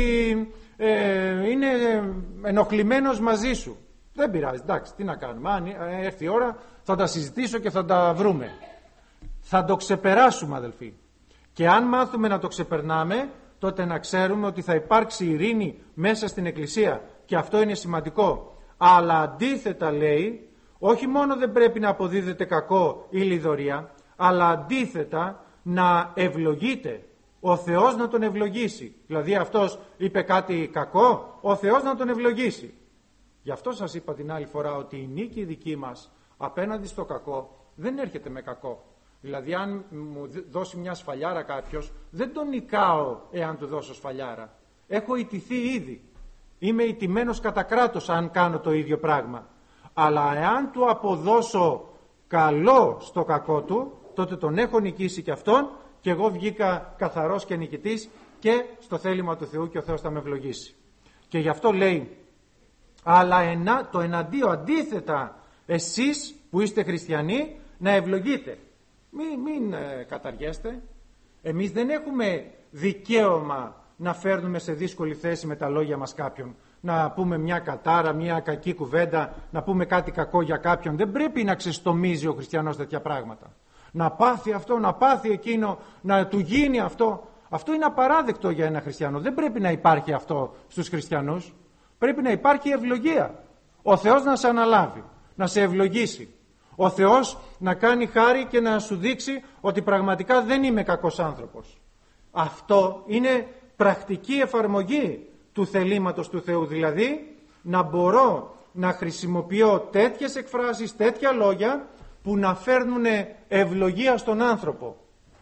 είναι ενοχλημένος μαζί σου. Δεν πειράζει. Εντάξει, τι να κάνουμε. Αν έρθει η ώρα θα τα συζητήσω και θα τα βρούμε. Θα το ξεπεράσουμε, αδελφοί. Και αν μάθουμε να το ξεπερνάμε, τότε να ξέρουμε ότι θα υπάρξει ειρήνη μέσα στην εκκλησία. Και αυτό είναι σημαντικό. Αλλά αντίθετα, λέει, όχι μόνο δεν πρέπει να αποδίδεται κακό ή λιδωρία, αλλά αντίθετα να ευλογείται. Ο Θεός να τον ευλογήσει. Δηλαδή αυτός είπε κάτι κακό, ο Θεός να τον ευλογήσει. Γι' αυτό σας είπα την άλλη φορά ότι η νίκη δική μας απέναντι στο κακό δεν έρχεται με κακό. Δηλαδή αν μου δώσει μια σφαλιάρα κάποιος, δεν τον νικάω εάν του δώσω σφαλιάρα. Έχω ηττηθεί ήδη. Είμαι ηττημένος κατά κράτος αν κάνω το ίδιο πράγμα. Αλλά εάν του αποδώσω καλό στο κακό του, τότε τον έχω νικήσει και αυτόν και εγώ βγήκα καθαρός και νικητής και στο θέλημα του Θεού και ο Θεός θα με ευλογήσει. Και γι' αυτό λέει, αλλά το εναντίον, αντίθετα εσείς που είστε χριστιανοί, να ευλογείτε. Μην καταργέστε. Εμείς δεν έχουμε δικαίωμα να φέρνουμε σε δύσκολη θέση με τα λόγια μας κάποιον. Να πούμε μια κατάρα, μια κακή κουβέντα, να πούμε κάτι κακό για κάποιον. Δεν πρέπει να ξεστομίζει ο χριστιανός τέτοια πράγματα. Να πάθει αυτό, να πάθει εκείνο, να του γίνει αυτό. Αυτό είναι απαράδεκτο για ένα χριστιανό. Δεν πρέπει να υπάρχει αυτό στους χριστιανούς. Πρέπει να υπάρχει ευλογία. Ο Θεός να σε αναλάβει, να σε ευλογήσει. Ο Θεός να κάνει χάρη και να σου δείξει ότι πραγματικά δεν είμαι κακός άνθρωπος. Αυτό είναι πρακτική εφαρμογή του θελήματος του Θεού. Δηλαδή να μπορώ να χρησιμοποιώ τέτοιες εκφράσεις, τέτοια λόγια που να φέρνουν ευλογία στον άνθρωπο.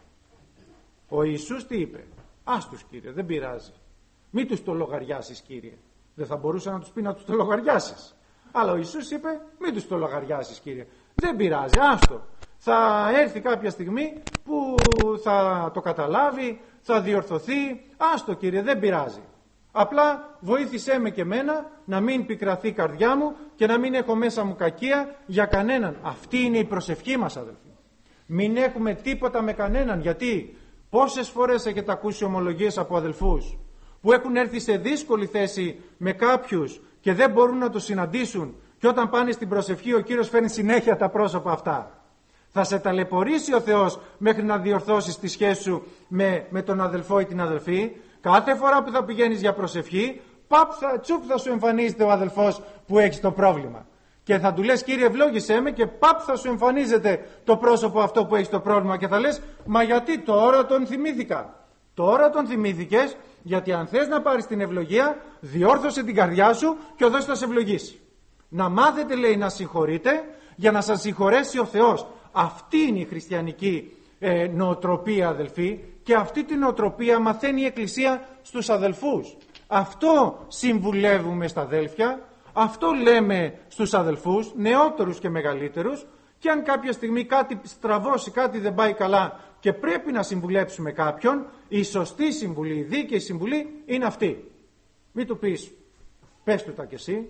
Ο Ιησούς τι είπε? Άστους Κύριε, δεν πειράζει. Μην τους το λογαριάσεις Κύριε. Δεν θα μπορούσε να τους πει να τους το λογαριάσεις. Αλλά ο Ιησούς είπε μην τους το λογαριάσεις Κύριε. Δεν πειράζει, άστο. Θα έρθει κάποια στιγμή που θα το καταλάβει, θα διορθωθεί. Άστο Κύριε, δεν πειράζει. Απλά βοήθησέ με και εμένα να μην πικραθεί η καρδιά μου και να μην έχω μέσα μου κακία για κανέναν. Αυτή είναι η προσευχή μας, αδελφοί. Μην έχουμε τίποτα με κανέναν. Γιατί πόσες φορές έχετε ακούσει ομολογίες από αδελφούς που έχουν έρθει σε δύσκολη θέση με κάποιους και δεν μπορούν να τους συναντήσουν, και όταν πάνε στην προσευχή ο Κύριος φέρνει συνέχεια τα πρόσωπα αυτά. Θα σε ταλαιπωρήσει ο Θεός μέχρι να διορθώσεις τη σχέση σου με τον αδελφό ή την αδελφή. Κάθε φορά που θα πηγαίνεις για προσευχή, τσουπ θα σου εμφανίζεται ο αδελφός που έχει το πρόβλημα. Και θα του λες Κύριε ευλόγησέ με, και θα σου εμφανίζεται το πρόσωπο αυτό που έχει το πρόβλημα και θα λες μα γιατί τώρα τον θυμήθηκα? Τώρα τον θυμήθηκες γιατί αν θες να πάρεις την ευλογία, διόρθωσε την καρδιά σου και ο Θεός θα σε ευλογήσει. Να μάθετε, λέει, να συγχωρείτε για να σας συγχωρέσει ο Θεός. Αυτή είναι η χριστιανική νοοτροπία, αδελφοί, και αυτή την νοοτροπία μαθαίνει η Εκκλησία στους αδελφούς. Αυτό συμβουλεύουμε στα αδέλφια, αυτό λέμε στους αδελφούς, νεότερους και μεγαλύτερους, και αν κάποια στιγμή κάτι στραβώσει, κάτι δεν πάει καλά και πρέπει να συμβουλέψουμε κάποιον, η σωστή συμβουλή, η δίκαιη συμβουλή είναι αυτή. Μην του πεις, πες του τα κι εσύ.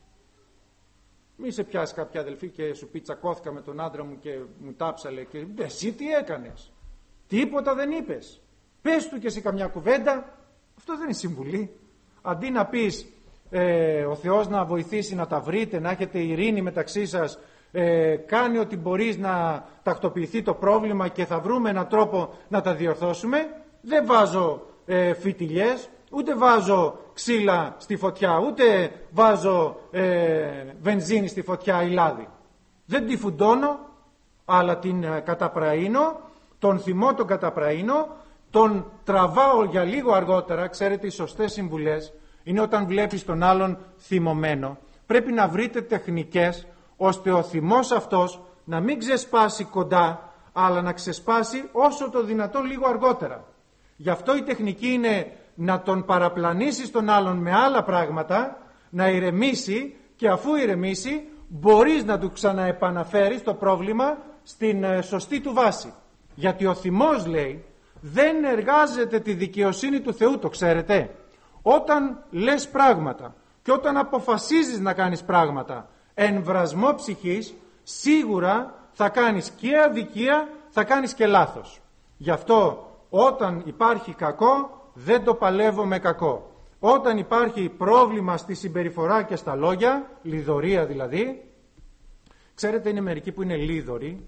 Μη σε πιάσει κάποια αδελφή και σου πει τσακώθηκα με τον άντρα μου και μου τάψαλε και εσύ τι έκανες? Τίποτα δεν είπες. Πες του και εσύ καμιά κουβέντα. Αυτό δεν είναι συμβουλή. Αντί να πεις ο Θεός να βοηθήσει να τα βρείτε, να έχετε ειρήνη μεταξύ σας, κάνει ό,τι μπορείς να τακτοποιηθεί το πρόβλημα και θα βρούμε έναν τρόπο να τα διορθώσουμε. Δεν βάζω φιτιλιές, ούτε βάζω ξύλα στη φωτιά, ούτε βάζω βενζίνη στη φωτιά ή λάδι. Δεν τη φουντώνω, αλλά την καταπραίνω, τον θυμό τον καταπραίνω, τον τραβάω για λίγο αργότερα. Ξέρετε, οι σωστές συμβουλές είναι όταν βλέπεις τον άλλον θυμωμένο. Πρέπει να βρείτε τεχνικές ώστε ο θυμός αυτός να μην ξεσπάσει κοντά, αλλά να ξεσπάσει όσο το δυνατόν λίγο αργότερα. Γι' αυτό η τεχνική είναι να τον παραπλανήσεις τον άλλον με άλλα πράγματα, να ηρεμήσει, και αφού ηρεμήσει μπορείς να του ξαναεπαναφέρεις το πρόβλημα στην σωστή του βάση. Γιατί ο θυμός, λέει, δεν εργάζεται τη δικαιοσύνη του Θεού, το ξέρετε. Όταν λες πράγματα και όταν αποφασίζεις να κάνεις πράγματα εν βρασμό ψυχής, σίγουρα θα κάνεις και αδικία, θα κάνεις και λάθος. Γι' αυτό όταν υπάρχει κακό δεν το παλεύω με κακό. Όταν υπάρχει πρόβλημα στη συμπεριφορά και στα λόγια, λιδωρία δηλαδή, ξέρετε, είναι μερικοί που είναι λίδωροι.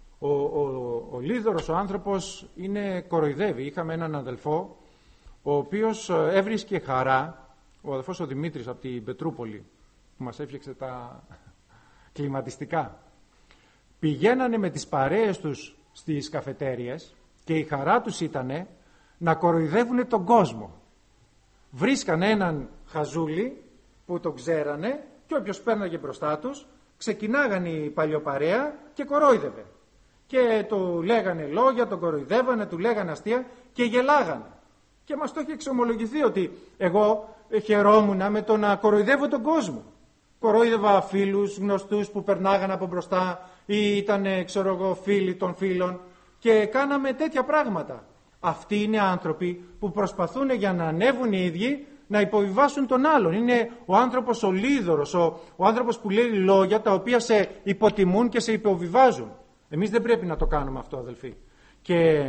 Ο λίδωρος ο άνθρωπος κοροϊδεύει. Είχαμε έναν αδελφό ο οποίος έβρισκε χαρά, ο αδελφός ο Δημήτρης από την Πετρούπολη που μας έφτιαξε τα κλιματιστικά. Πηγαίνανε με τις παρέες τους στις καφετέριες και η χαρά τους ήτανε να κοροϊδεύουν τον κόσμο. Βρίσκανε έναν χαζούλι που τον ξέρανε και όποιος πέρναγε μπροστά τους ξεκινάγανε η παλιοπαρέα και κορόιδευε. Και του λέγανε λόγια, τον κοροϊδεύανε, του λέγανε αστεία και γελάγανε. Και μας το είχε εξομολογηθεί ότι εγώ χαιρόμουν με το να κοροϊδεύω τον κόσμο. κορόιδευα φίλους, γνωστούς που περνάγαν από μπροστά ή ήταν, φίλοι των φίλων και κάναμε τέτοια πράγματα. Αυτοί είναι άνθρωποι που προσπαθούν για να ανέβουν οι ίδιοι να υποβιβάσουν τον άλλον. Είναι ο άνθρωπος ο λίδωρος, ο άνθρωπος που λέει λόγια τα οποία σε υποτιμούν και σε υποβιβάζουν. Εμείς δεν πρέπει να το κάνουμε αυτό, αδελφοί. Και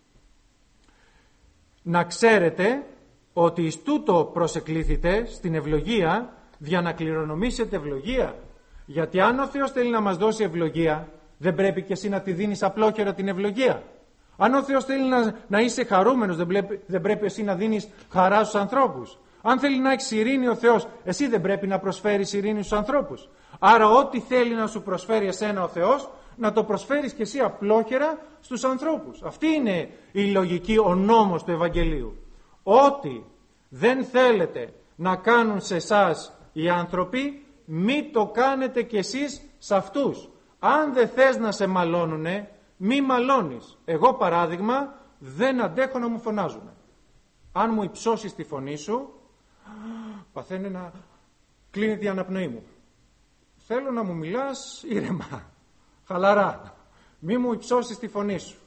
να ξέρετε ότι εις τούτο προσεκλήθητε στην ευλογία, για να κληρονομήσετε ευλογία. Γιατί αν ο Θεός θέλει να μας δώσει ευλογία, δεν πρέπει και εσύ να τη δίνεις απλόχερα την ευλογία. Αν ο Θεός θέλει να είσαι χαρούμενος, δεν πρέπει εσύ να δίνεις χαρά στους ανθρώπους. Αν θέλει να έχεις ειρήνη ο Θεός, εσύ δεν πρέπει να προσφέρεις ειρήνη στους ανθρώπους. Άρα ό,τι θέλει να σου προσφέρει εσένα ο Θεός, να το προσφέρεις και εσύ απλόχερα στους ανθρώπους. Αυτή είναι η λογική, ο νόμος του Ευαγγελίου. Ό,τι δεν θέλετε να κάνουν σε εσάς οι άνθρωποι, μη το κάνετε κι εσείς σε αυτούς. Αν δεν θες να σε μαλώνουνε, μη μαλώνεις. Εγώ παράδειγμα δεν αντέχω να μου φωνάζουν. Αν μου υψώσεις τη φωνή σου, παθαίνει να κλείνει η αναπνοή μου. Θέλω να μου μιλάς ήρεμα, χαλαρά. Μη μου υψώσεις τη φωνή σου.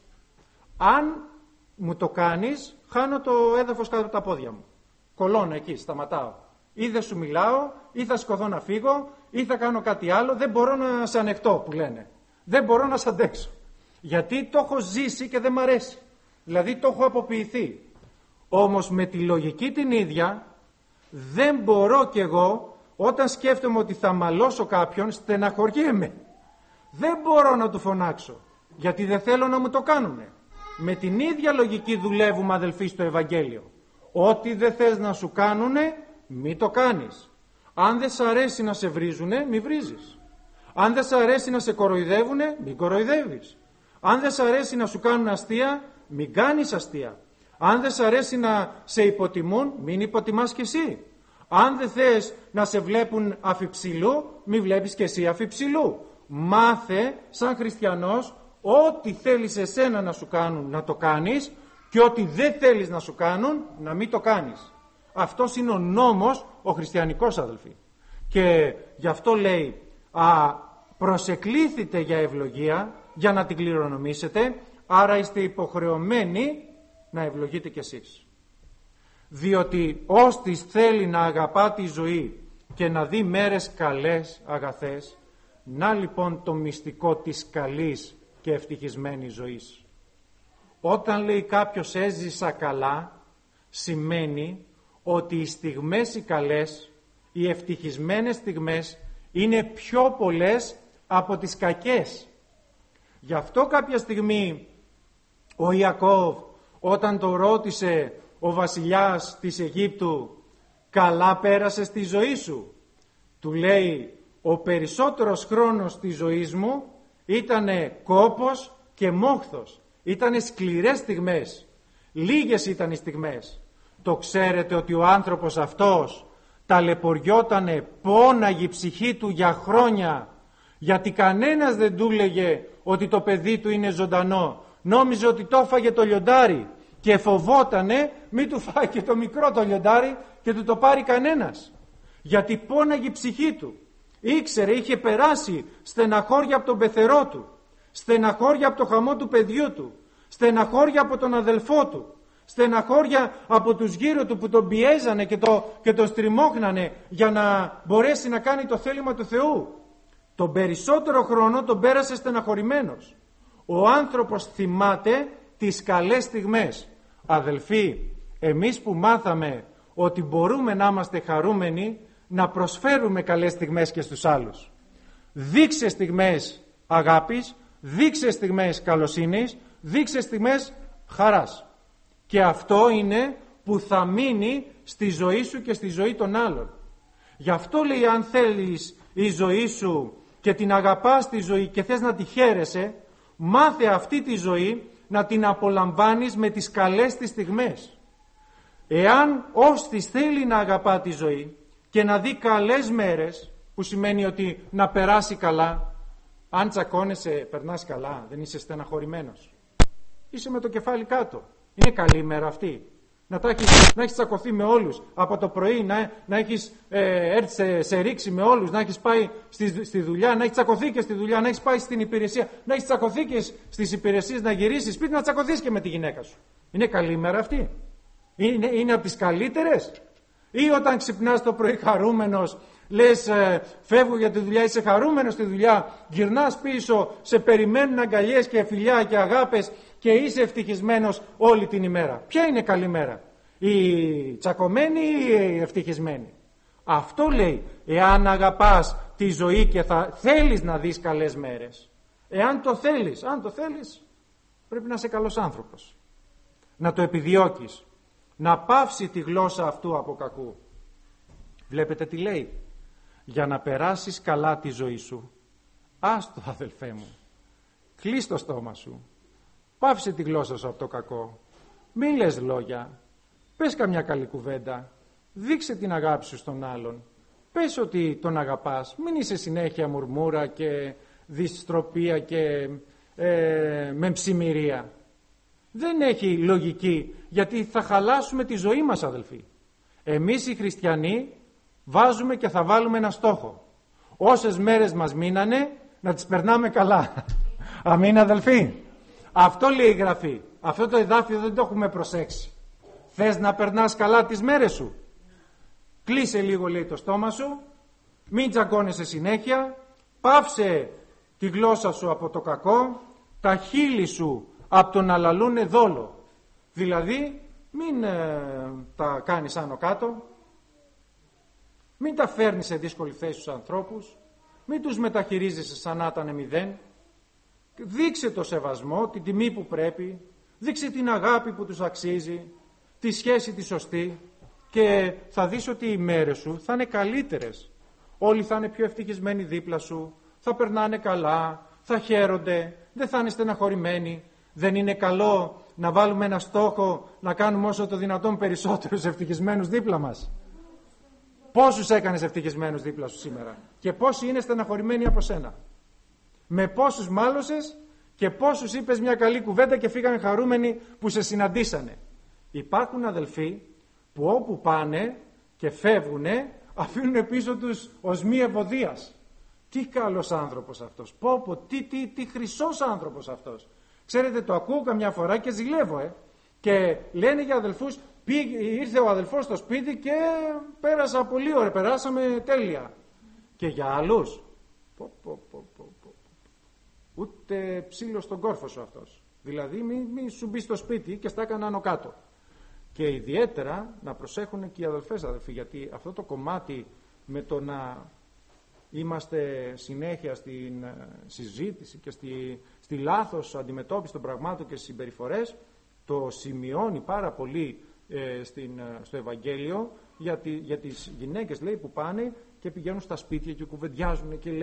Αν μου το κάνεις, χάνω το έδαφος κάτω από τα πόδια μου. Κολώνω εκεί, σταματάω. Ή δεν σου μιλάω, ή θα σηκωθώ να φύγω, ή θα κάνω κάτι άλλο. Δεν μπορώ να σε ανεχτώ, που λένε. Δεν μπορώ να σε αντέξω. Γιατί το έχω ζήσει και δεν μ' αρέσει. Δηλαδή το έχω αποποιηθεί. Όμως με τη λογική την ίδια, δεν μπορώ κι εγώ, όταν σκέφτομαι ότι θα μαλώσω κάποιον, στεναχωριέμαι. Δεν μπορώ να του φωνάξω, γιατί δεν θέλω να μου το κάνουνε. Με την ίδια λογική δουλεύουμε, αδελφοί, στο Ευαγγέλιο. Ό,τι δεν θες να σου κάνουνε, μη το κάνεις. Αν δεν σ' αρέσει να σε βρίζουνε, μη βρίζεις. Αν δεν σ' αρέσει να σε κοροϊδεύουνε, μη κοροϊδεύεις. Αν δεν σ' αρέσει να σου κάνουν αστεία, μην κάνεις αστεία. Αν δεν σ' αρέσει να σε υποτιμούν, μην υποτιμάς κι εσύ. Αν δεν θες να σε βλέπουν αφιψηλού, μην βλέπεις κι εσύ αφιψηλού. Μάθε σαν χριστιανός ό,τι θέλεις εσένα να σου κάνουν να το κάνεις και ό,τι δεν θέλεις να σου κάνουν να μην το κάνεις. Αυτός είναι ο νόμος ο χριστιανικός, αδελφοί. Και γι' αυτό λέει προσεκλήθητε για ευλογία για να την κληρονομήσετε, άρα είστε υποχρεωμένοι να ευλογείτε κι εσείς. Διότι όστις θέλει να αγαπά τη ζωή και να δει μέρες καλές αγαθές, να λοιπόν το μυστικό της καλής και ευτυχισμένης ζωής. Όταν λέει κάποιος έζησα καλά, σημαίνει ότι οι στιγμές οι καλές, οι ευτυχισμένες στιγμές είναι πιο πολλές από τις κακές. Γι' αυτό κάποια στιγμή ο Ιακώβ, όταν το ρώτησε ο βασιλιάς της Αιγύπτου, καλά πέρασες τη ζωή σου, του λέει, ο περισσότερος χρόνος της ζωής μου ήτανε κόπος και μόχθος, ήτανε σκληρές στιγμές, λίγες ήταν οι στιγμές. Το ξέρετε ότι ο άνθρωπος αυτός ταλαιπωριότανε, πόναγε η ψυχή του για χρόνια, γιατί κανένας δεν του έλεγε ότι το παιδί του είναι ζωντανό. Νόμιζε ότι το έφαγε το λιοντάρι και φοβότανε μη του φάει και το μικρό το λιοντάρι και του το πάρει κανένας. Γιατί πόναγε η ψυχή του. Ήξερε, είχε περάσει στεναχώρια από τον πεθερό του, στεναχώρια από το χαμό του παιδιού του, στεναχώρια από τον αδελφό του, στεναχώρια από τους γύρω του που τον πιέζανε και τον στριμώχνανε για να μπορέσει να κάνει το θέλημα του Θεού. Τον περισσότερο χρόνο τον πέρασε στεναχωρημένος. Ο άνθρωπος θυμάται τις καλές στιγμές. Αδελφοί, εμείς που μάθαμε ότι μπορούμε να είμαστε χαρούμενοι, να προσφέρουμε καλές στιγμές και στους άλλους. Δείξε στιγμές αγάπης, δείξε στιγμές καλοσύνης, δείξε στιγμές χαράς. Και αυτό είναι που θα μείνει στη ζωή σου και στη ζωή των άλλων. Γι' αυτό λέει, αν θέλεις η ζωή σου και την αγαπάς τη ζωή και θες να τη χαίρεσαι, μάθε αυτή τη ζωή να την απολαμβάνεις με τις καλές της στιγμές. Εάν όστις θέλει να αγαπά τη ζωή και να δει καλές μέρες, που σημαίνει ότι να περάσει καλά, αν τσακώνεσαι περνάς καλά, δεν είσαι στεναχωρημένος, είσαι με το κεφάλι κάτω, είναι καλή μέρα αυτή. Να έχεις τσακωθεί με όλους από το πρωί, να έχεις έρθει σε ρήξη με όλους, να έχεις πάει στη δουλειά, να έχεις τσακωθεί και στη δουλειά, να έχεις πάει στην υπηρεσία, να έχεις τσακωθεί και στις υπηρεσίες, να γυρίσεις σπίτι, να τσακωθείς και με τη γυναίκα σου. Είναι καλή μέρα αυτή? Είναι από τις καλύτερες? Ή όταν ξυπνάς το πρωί χαρούμενος, λες φεύγω για τη δουλειά, είσαι χαρούμενος στη δουλειά, γυρνάς πίσω, σε περιμένουν αγκαλιές και φιλιά και αγάπες και είσαι ευτυχισμένος όλη την ημέρα. Ποια είναι καλή μέρα? Η τσακωμένη ή η ευτυχισμένη? Αυτό λέει, εάν αγαπάς τη ζωή και θέλεις να δεις καλές μέρες. Αν το θέλεις, πρέπει να είσαι καλός άνθρωπος. Να το επιδιώκεις. Να πάυσει τη γλώσσα αυτού από κακού. Βλέπετε τι λέει? Για να περάσεις καλά τη ζωή σου, άστο αδελφέ μου, κλείς το στόμα σου, πάυσε τη γλώσσα σου από το κακό, μη λες λόγια, πες καμιά καλή κουβέντα, δείξε την αγάπη σου στον άλλον, πες ότι τον αγαπάς, μην είσαι συνέχεια μουρμούρα και δυστροπία και με ψημυρία. Δεν έχει λογική, γιατί θα χαλάσουμε τη ζωή μας, αδελφοί. Εμείς οι χριστιανοί βάζουμε και θα βάλουμε ένα στόχο. Όσες μέρες μας μείνανε να τις περνάμε καλά. Αμήν, αδελφοί? Αυτό λέει η Γραφή. Αυτό το εδάφιο δεν το έχουμε προσέξει. Θες να περνάς καλά τις μέρες σου? Κλείσε λίγο, λέει, το στόμα σου, μην τσακώνεσαι συνέχεια, πάυσε τη γλώσσα σου από το κακό, τα χείλη σου από το να λαλούνε δόλο. Δηλαδή μην τα κάνεις άνω κάτω, μην τα φέρνεις σε δύσκολη θέση στους ανθρώπους, μην τους μεταχειρίζεσαι σαν να ήταν μηδέν. Δείξε το σεβασμό, την τιμή που πρέπει, δείξε την αγάπη που τους αξίζει, τη σχέση τη σωστή, και θα δεις ότι οι μέρες σου θα είναι καλύτερες. Όλοι θα είναι πιο ευτυχισμένοι δίπλα σου, θα περνάνε καλά, θα χαίρονται, δεν θα είναι στεναχωρημένοι. Δεν είναι καλό να βάλουμε ένα στόχο να κάνουμε όσο το δυνατόν περισσότερους ευτυχισμένους δίπλα μας? Πόσους έκανες ευτυχισμένους δίπλα σου σήμερα? Και πόσοι είναι στεναχωρημένοι από σένα? Με πόσους μάλωσες και πόσους είπες μια καλή κουβέντα και φύγανε χαρούμενοι που σε συναντήσανε? Υπάρχουν αδελφοί που όπου πάνε και φεύγουνε αφήνουν πίσω τους οσμή ευωδίας. Τι καλός άνθρωπος αυτός, τι χρυσός άνθρωπος αυτός. Ξέρετε, το ακούω καμιά φορά και ζηλεύω και λένε για αδελφούς, ήρθε ο αδελφός στο σπίτι και πέρασα πολύ ωραία, περάσαμε τέλεια. Και για άλλους ούτε ψήλο στον κόρφο σου αυτός. Δηλαδή μη σου μπει στο σπίτι και στα έκανα άνω κάτω. Και ιδιαίτερα να προσέχουν και οι αδελφές, αδελφοί, γιατί αυτό το κομμάτι με το να είμαστε συνέχεια στην συζήτηση και στη λάθος αντιμετώπιση των πραγμάτων και στις συμπεριφορές, το σημειώνει πάρα πολύ στο Ευαγγέλιο για τις γυναίκες, λέει, που πάνε και πηγαίνουν στα σπίτια και κουβεντιάζουν και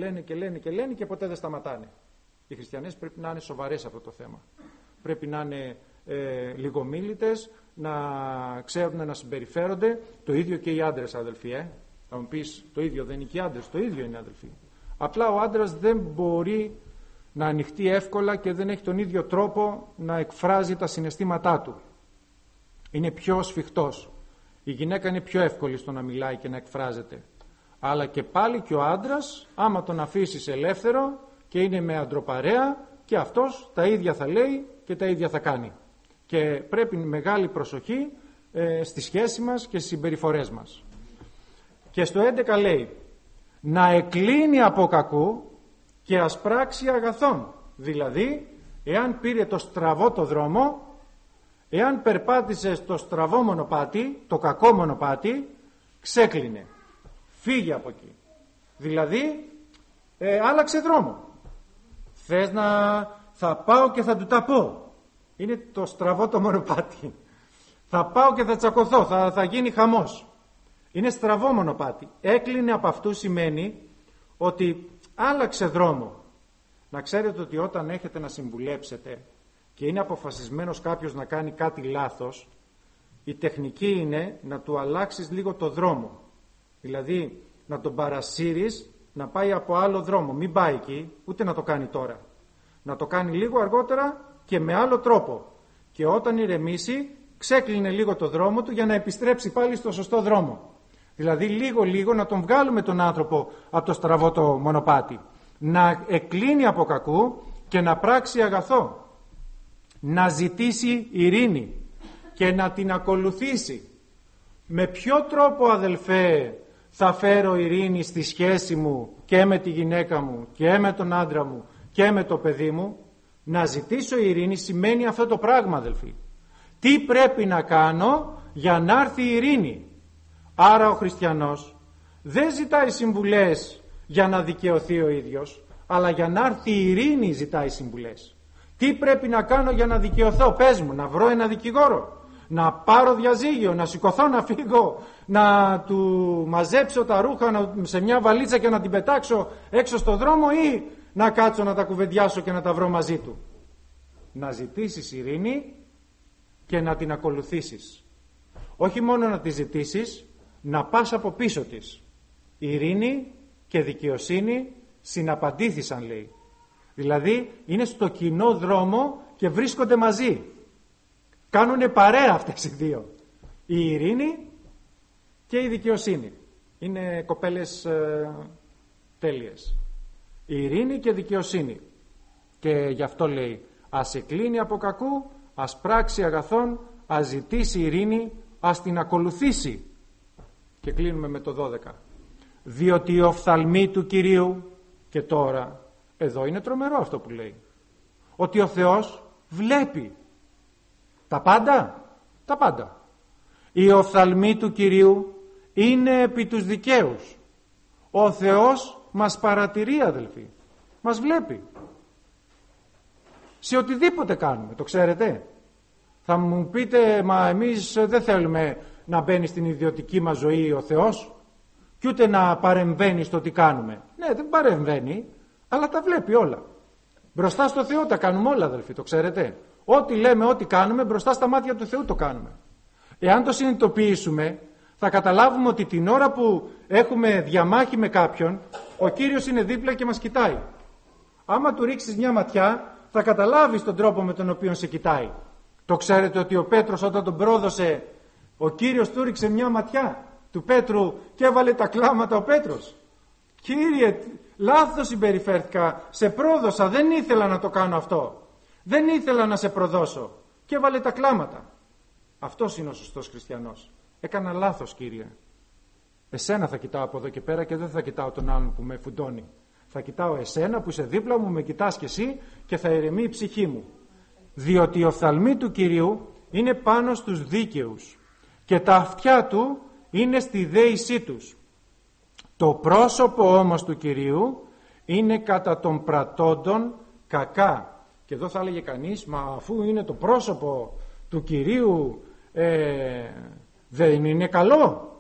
λένε και ποτέ δεν σταματάνε. Οι χριστιανές πρέπει να είναι σοβαρές σε αυτό το θέμα. Πρέπει να είναι λιγομίλητες, να ξέρουν να συμπεριφέρονται. Το ίδιο και οι άντρες, αδελφοί. Θα μου πεις, το ίδιο δεν είναι και οι άντρες? Το ίδιο είναι, αδελφοί. Απλά ο άντρας δεν μπορεί να ανοιχτεί εύκολα και δεν έχει τον ίδιο τρόπο να εκφράζει τα συναισθήματά του. Είναι πιο σφιχτός. Η γυναίκα είναι πιο εύκολη στο να μιλάει και να εκφράζεται. Αλλά και πάλι και ο άντρας, άμα τον αφήσεις ελεύθερο και είναι με αντροπαρέα, και αυτός τα ίδια θα λέει και τα ίδια θα κάνει. Και πρέπει μεγάλη προσοχή στη σχέση μας και στις συμπεριφορές μας. Και στο 11 λέει, να εκλίνει από κακού και ασπράξει αγαθών. Δηλαδή, εάν πήρε το στραβό το δρόμο, εάν περπάτησε στο στραβό μονοπάτι, το κακό μονοπάτι, ξέκλινε. Φύγε από εκεί. Δηλαδή, άλλαξε δρόμο. Θες θα πάω και θα του τα πω. Είναι το στραβό το μονοπάτι. Θα πάω και θα τσακωθώ, θα γίνει χαμός. Είναι στραβό μονοπάτι. Έκλεινε από αυτού σημαίνει ότι άλλαξε δρόμο. Να ξέρετε ότι όταν έχετε να συμβουλέψετε και είναι αποφασισμένος κάποιος να κάνει κάτι λάθος, η τεχνική είναι να του αλλάξεις λίγο το δρόμο. Δηλαδή να τον παρασύρεις να πάει από άλλο δρόμο. Μην πάει εκεί, ούτε να το κάνει τώρα. Να το κάνει λίγο αργότερα και με άλλο τρόπο. Και όταν ηρεμήσει, ξέκλεινε λίγο το δρόμο του για να επιστρέψει πάλι στο σωστό δρόμο. Δηλαδή λίγο να τον βγάλουμε τον άνθρωπο από το στραβό το μονοπάτι. Να εκκλίνει από κακού και να πράξει αγαθό. Να ζητήσει ειρήνη και να την ακολουθήσει. Με ποιο τρόπο, αδελφέ, θα φέρω ειρήνη στη σχέση μου και με τη γυναίκα μου και με τον άντρα μου και με το παιδί μου? Να ζητήσω ειρήνη σημαίνει αυτό το πράγμα, αδελφοί. Τι πρέπει να κάνω για να έρθει η ειρήνη? Άρα ο χριστιανός δεν ζητάει συμβουλές για να δικαιωθεί ο ίδιος, αλλά για να έρθει η ειρήνη ζητάει συμβουλές. Τι πρέπει να κάνω για να δικαιωθώ? Πες μου, να βρω ένα δικηγόρο, να πάρω διαζύγιο, να σηκωθώ να φύγω, να του μαζέψω τα ρούχα σε μια βαλίτσα και να την πετάξω έξω στο δρόμο, ή να κάτσω να τα κουβεντιάσω και να τα βρω μαζί του? Να ζητήσεις ειρήνη και να την ακολουθήσεις. Όχι μόνο να τη ζητήσεις, να πας από πίσω της. Ειρήνη και δικαιοσύνη συναπαντήθησαν, λέει. Δηλαδή είναι στο κοινό δρόμο και βρίσκονται μαζί. Κάνουνε παρέα αυτές οι δύο. Η ειρήνη και η δικαιοσύνη. Είναι κοπέλες τέλειες. Η ειρήνη και δικαιοσύνη. Και γι' αυτό λέει, ας εκκλίνει από κακού, ας πράξει αγαθόν, ας ζητήσει ειρήνη, ας την ακολουθήσει. Και κλείνουμε με το 12. Διότι οι οφθαλμοί του Κυρίου, και τώρα εδώ είναι τρομερό αυτό που λέει, ότι ο Θεός βλέπει τα πάντα, τα πάντα. Οι οφθαλμοί του Κυρίου είναι επί τους δικαίους. Ο Θεός μας παρατηρεί, αδελφοί, μας βλέπει σε οτιδήποτε κάνουμε, το ξέρετε. Θα μου πείτε, μα εμείς δεν θέλουμε να μπαίνει στην ιδιωτική μας ζωή ο Θεός και ούτε να παρεμβαίνει στο τι κάνουμε. Ναι, δεν παρεμβαίνει, αλλά τα βλέπει όλα. Μπροστά στο Θεό τα κάνουμε όλα, αδελφοί, το ξέρετε. Ό,τι λέμε, ό,τι κάνουμε, μπροστά στα μάτια του Θεού το κάνουμε. Εάν το συνειδητοποιήσουμε, θα καταλάβουμε ότι την ώρα που έχουμε διαμάχη με κάποιον, ο Κύριος είναι δίπλα και μας κοιτάει. Άμα του ρίξεις μια ματιά, θα καταλάβεις τον τρόπο με τον οποίο σε κοιτάει. Το ξέρετε ότι ο Πέτρος, όταν τον πρόδωσε, ο Κύριος του ρίξε μια ματιά του Πέτρου και έβαλε τα κλάματα ο Πέτρος. Κύριε, λάθος συμπεριφέρθηκα, σε πρόδωσα, δεν ήθελα να το κάνω αυτό. Δεν ήθελα να σε προδώσω. Και έβαλε τα κλάματα. Αυτός είναι ο σωστός χριστιανός. Έκανα λάθος, Κύριε. Εσένα θα κοιτάω από εδώ και πέρα και δεν θα κοιτάω τον άλλον που με φουντώνει. Θα κοιτάω εσένα που είσαι δίπλα μου, με κοιτάς και εσύ, και θα ηρεμεί η ψυχή μου. Διότι οι οφθαλμοί του Κυρίου είναι πάνω στους δίκαιους και τα αυτιά του είναι στη δέησή τους. Το πρόσωπο όμως του Κυρίου είναι κατά των πρατώντων κακά. Και εδώ θα έλεγε κανείς, μα αφού είναι το πρόσωπο του Κυρίου, δεν είναι καλό?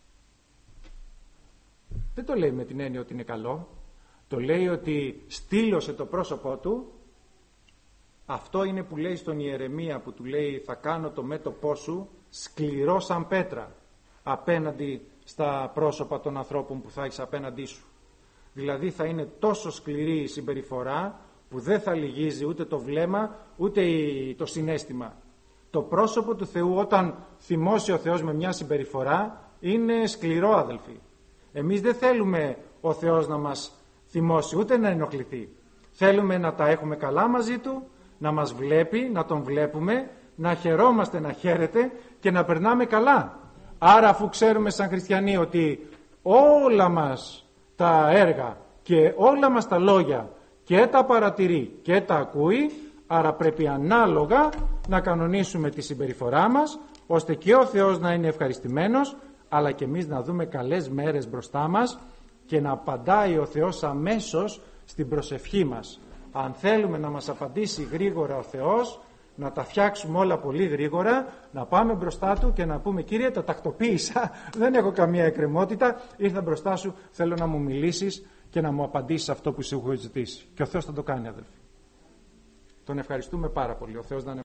Δεν το λέει με την έννοια ότι είναι καλό. Το λέει ότι στήλωσε το πρόσωπό του. Αυτό είναι που λέει στον Ιερεμία, που του λέει, θα κάνω το μέτωπό σου σκληρό σαν πέτρα απέναντι στα πρόσωπα των ανθρώπων που θα έχεις απέναντί σου. Δηλαδή θα είναι τόσο σκληρή η συμπεριφορά που δεν θα λυγίζει ούτε το βλέμμα ούτε το συναίσθημα. Το πρόσωπο του Θεού, όταν θυμώσει ο Θεός με μια συμπεριφορά, είναι σκληρό, αδελφοί. Εμείς δεν θέλουμε ο Θεός να μας θυμώσει ούτε να ενοχληθεί. Θέλουμε να τα έχουμε καλά μαζί Του, να μας βλέπει, να Τον βλέπουμε, να χαιρόμαστε, να χαίρεται και να περνάμε καλά. Άρα, αφού ξέρουμε σαν χριστιανοί ότι όλα μας τα έργα και όλα μας τα λόγια και τα παρατηρεί και τα ακούει, άρα πρέπει ανάλογα να κανονίσουμε τη συμπεριφορά μας, ώστε και ο Θεός να είναι ευχαριστημένος, αλλά και εμείς να δούμε καλές μέρες μπροστά μας και να απαντάει ο Θεός αμέσως στην προσευχή μας. Αν θέλουμε να μας απαντήσει γρήγορα ο Θεός, να τα φτιάξουμε όλα πολύ γρήγορα, να πάμε μπροστά Του και να πούμε, Κύριε, τα τακτοποίησα, δεν έχω καμία εκκρεμότητα, ήρθα μπροστά Σου, θέλω να μου μιλήσεις και να μου απαντήσεις αυτό που Σου έχω ζητήσει. Και ο Θεός θα το κάνει, αδελφοί. Τον ευχαριστούμε πάρα πολύ. Ο Θεός να